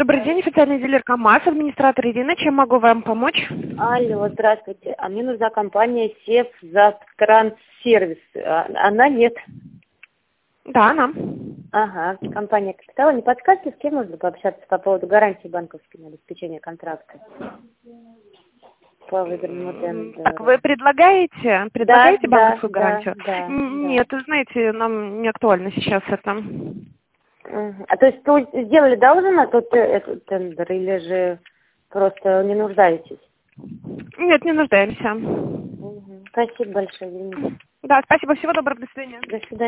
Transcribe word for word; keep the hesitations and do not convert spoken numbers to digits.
Добрый день, официальный дилер КамАЗ, администратор Ирина. Чем могу вам помочь? Алло, здравствуйте. А мне нужна компания Севзатрансервис. А, Она нет. Да, она. Ага, компания Капитала. Не подскажете, с кем можно пообщаться по поводу гарантии банковской на обеспечение контракта? По выигранному тендеру. Так, вы предлагаете, предлагаете Да, банковскую да, гарантию? да, М, да. Нет, вы знаете, нам не актуально сейчас это. Мгм. А то есть вы сделали, да, уже на тот э, этот тендер, или же просто не нуждаетесь? Нет, не нуждаемся. Мгм. Спасибо большое, извините. Да, спасибо, всего доброго, до свидания. До свидания.